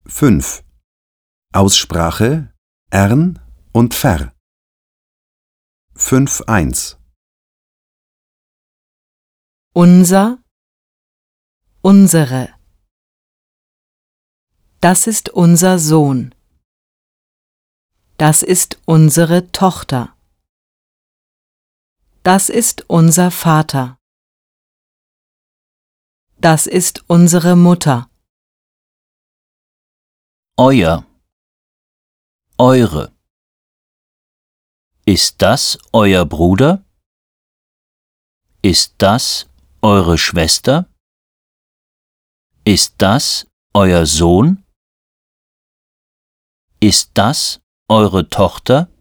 5. Aussprache ern und ver. 5.1 Unser, unsere. Das ist unser Sohn. Das ist unsere Tochter. Das ist unser Vater. Das ist unsere Mutter. Euer, eure. Ist das euer Bruder? Ist das eure Schwester? Ist das euer Sohn? Ist das eure Tochter?